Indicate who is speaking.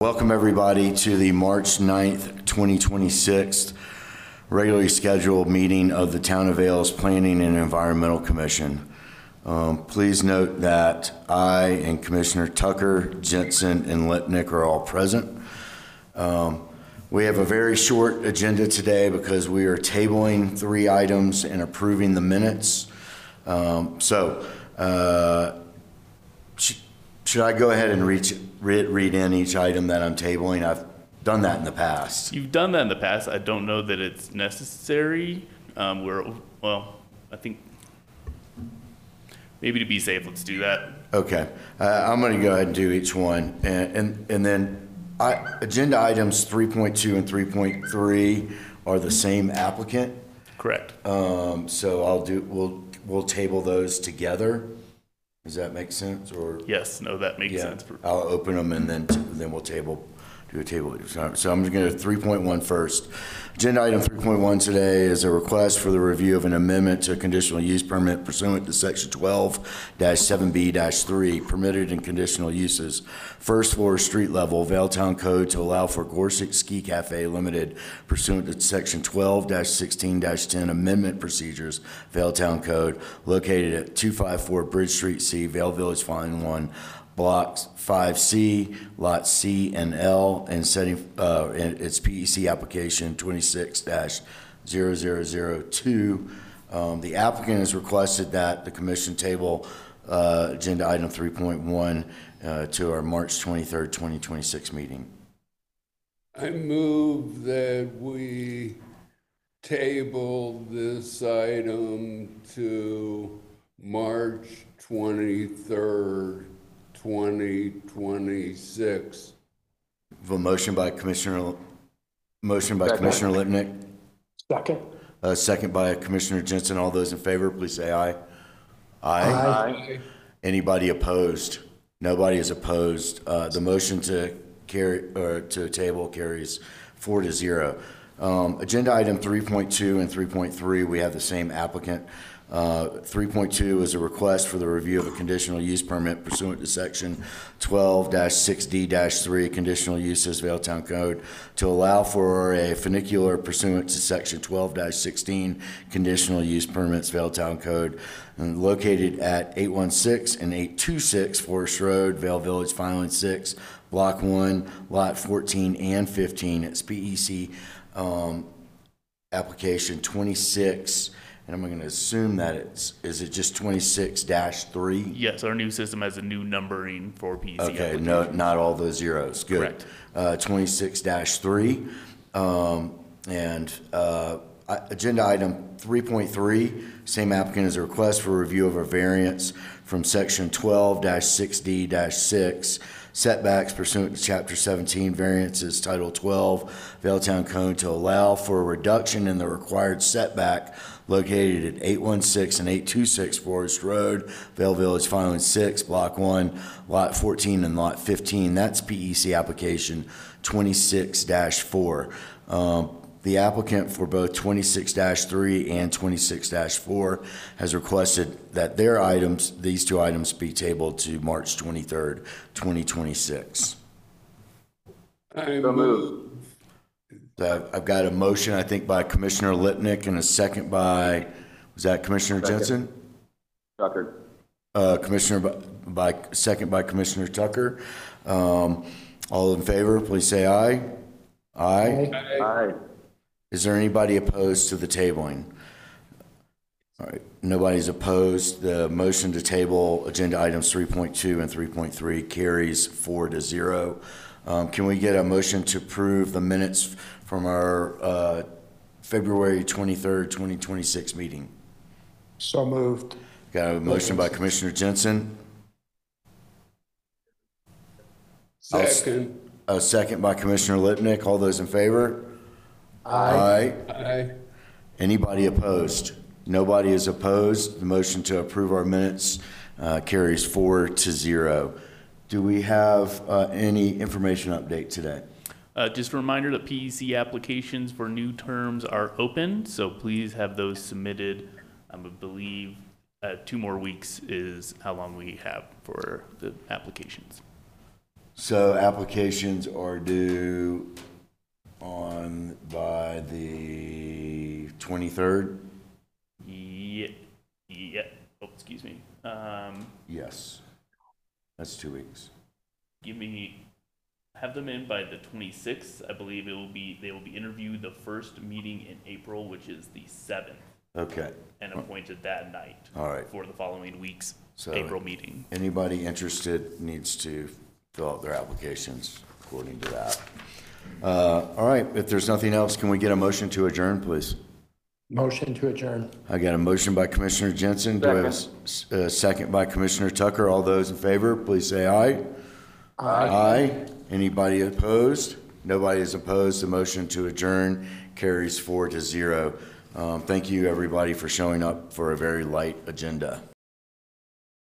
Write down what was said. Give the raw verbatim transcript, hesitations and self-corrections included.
Speaker 1: Welcome everybody to the March ninth, twenty twenty-six regularly scheduled meeting of the Town of Vales Planning and Environmental Commission. Um, please note that I and Commissioner Tucker, Jensen, and Lipnick are all present. Um, we have a very short agenda today because we are tabling three items and approving the minutes. Um, so, uh, sh should I go ahead and reach, read, read in each item that I'm tabling? I've done that in the past.
Speaker 2: You've done that in the past. I don't know that it's necessary. Um, we're, well, I think maybe to be safe, let's do that.
Speaker 1: Okay. Uh, I'm going to go ahead and do each one. And, and, and then I, agenda items three point two and three point three are the same applicant.
Speaker 2: Correct.
Speaker 1: Um, so I'll do, we'll, we'll table those together. Does that make sense? Or
Speaker 2: yes, no, that makes
Speaker 1: yeah,
Speaker 2: sense.
Speaker 1: I'll open them and then, then we'll table, do a table. So I'm going to three point one first. Agenda item three point one today is a request for the review of an amendment to a conditional use permit pursuant to section twelve dash seven B dash three, permitted and conditional uses. First floor street level, Valetown Code to allow for Gorsuch Ski Cafe Limited pursuant to section twelve dash sixteen dash ten amendment procedures, Valetown Code, located at two fifty-four Bridge Street C, Vale Village, Fine one. Block five C, Lot C and L, and setting uh, its P E C application twenty-six dash zero zero zero two. Um, the applicant has requested that the commission table uh, agenda item three point one uh, to our March twenty-third, twenty twenty-six meeting.
Speaker 3: I move that we table this item to March twenty-third, twenty twenty-six.
Speaker 1: A motion by Commissioner, motion by
Speaker 4: Second.
Speaker 1: Commissioner Lipnick.
Speaker 4: Second.
Speaker 1: Uh, second by Commissioner Jensen. All those in favor, please say aye. Aye.
Speaker 4: Aye.
Speaker 1: Anybody opposed? Nobody is opposed. Uh, the motion to carry or to table carries four to zero. Um, agenda item three point two and three point three, we have the same applicant. Uh, three point two is a request for the review of a conditional use permit pursuant to section twelve dash six D dash three, conditional uses, Valetown Code, to allow for a funicular pursuant to section twelve dash sixteen, conditional use permits, Valetown Code, and located at eight one six and eight two six Forest Road, Vale Village, Filing six, Block one, Lot fourteen and fifteen. It's P E C um, application twenty-six. And I'm going to assume that it's, is it just twenty-six dash three?
Speaker 2: Yes, our new system has a new numbering for P E C.
Speaker 1: Okay, no, not all those zeros. Good.
Speaker 2: Correct.
Speaker 1: Uh, twenty-six dash three. Um, and uh, agenda item three point three, same applicant as a request for review of a variance from section twelve dash six D dash six, setbacks pursuant to chapter seventeen, variances, title twelve, Valetown Code, to allow for a reduction in the required setback located at eight one six and eight two six Forest Road, Vale Village, Filing six, Block one, Lot fourteen and Lot fifteen. That's P E C application twenty-six dash four. Um, the applicant for both twenty-six dash three and twenty-six dash four has requested that their items, these two items, be tabled to March twenty-third, twenty twenty-six.
Speaker 3: I
Speaker 4: So
Speaker 3: move.
Speaker 1: So I've got a motion, I think, by Commissioner Lipnick and a second by, was that Commissioner
Speaker 4: Second.
Speaker 1: Jensen?
Speaker 4: Tucker.
Speaker 1: Uh, Commissioner by, by, second by Commissioner Tucker. Um, all in favor, please say aye. Aye.
Speaker 4: Aye.
Speaker 1: Is there anybody opposed to the tabling? All right, nobody's opposed. The motion to table agenda items three point two and three point three carries four to zero. Um, can we get a motion to approve the minutes from our uh, February twenty-third, twenty twenty-six meeting?
Speaker 4: So moved.
Speaker 1: Got a motion by Commissioner Jensen.
Speaker 3: Second.
Speaker 1: A second by Commissioner Lipnick. All those in favor?
Speaker 4: Aye.
Speaker 1: Aye.
Speaker 3: Aye.
Speaker 1: Anybody opposed? Nobody is opposed. The motion to approve our minutes uh, carries four to zero. Do we have uh, any information update today?
Speaker 2: Uh, just a reminder that P E C applications for new terms are open, so please have those submitted. I believe uh, two more weeks is how long we have for the applications.
Speaker 1: So applications are due on, by the twenty-third?
Speaker 2: Yeah, yeah, oh, excuse me. Um,
Speaker 1: Yes. That's two weeks.
Speaker 2: give me, have them in by the twenty-sixth. I believe it will be, they will be interviewed the first meeting in April, which is the seventh,
Speaker 1: Okay,
Speaker 2: and appointed that night
Speaker 1: all right.
Speaker 2: for the following week's
Speaker 1: So
Speaker 2: April meeting.
Speaker 1: anybody interested needs to fill out their applications according to that. Uh, all right, if there's nothing else, can we get a motion to adjourn, please?
Speaker 4: Motion to adjourn.
Speaker 1: I got a motion by Commissioner Jensen. Do I have a s- a second by Commissioner Tucker? All those in favor, please say aye.
Speaker 4: Aye.
Speaker 1: Aye. Anybody opposed? Nobody is opposed. The motion to adjourn carries four to zero. Um, Thank you, everybody, for showing up for a very light agenda.